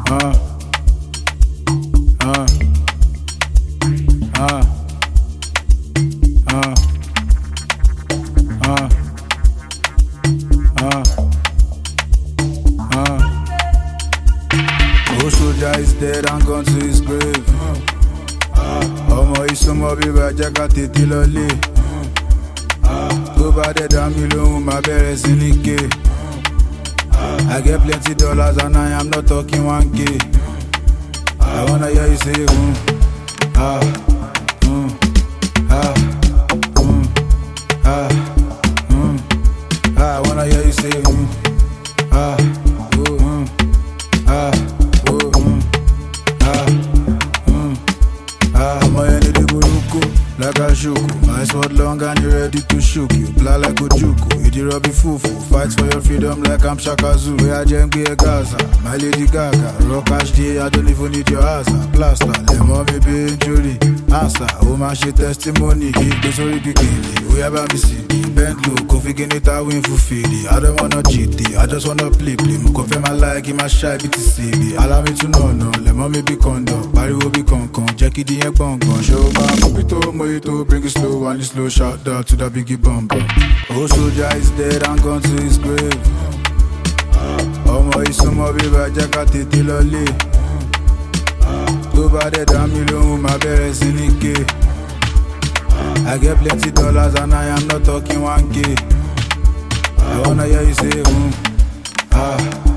uh, uh, uh, uh, Old soldier is dead and gone to his grave. Ọmọ ìsúnmọ́ bíbá jẹ́ ká tètè lọlé. Tó bá dẹ̀ dá mi lóhùn máa bẹ̀rẹ̀ sí ní ké. I get plenty dollars and I am not talking 1K. I wanna hear you say ah, ah, ah, I wanna hear you say ah, ah, I'm a energy buruku, like a shuku. My sword long and you ready to shook you. Blah like Ojuku, Idi Robbie Fufu. Fight for your freedom like I'm Shaka Zulu. We are Jembe Gaza, my Lady Gaga. Rock HD, I don't even need your answer. Plaster, let mommy be injury. Answer, oh my shit testimony. Keep this story bikini. We have a city. Bend low, Kofi Genita win for Fili. I don't wanna cheat, I just wanna play. Confirm my like, in my shy BTCB. Allow me to know, no. Let mommy be condo. Barry will be con. Jackie the egg bong. Show my Mopito, Mojito, bring it slow, and slow. Shout out to the biggie bumper. Oh, soldier is dead and gone to his grave. Ọmọ ìsúnmọ́ bíbá jẹ́ ká tètè lọlé. Tó bá dẹ̀ dá mi lóhùn máa bẹ̀rẹ̀ sí ní ké. I get plenty dollars and I am not talking 1K. I wanna hear you say ah.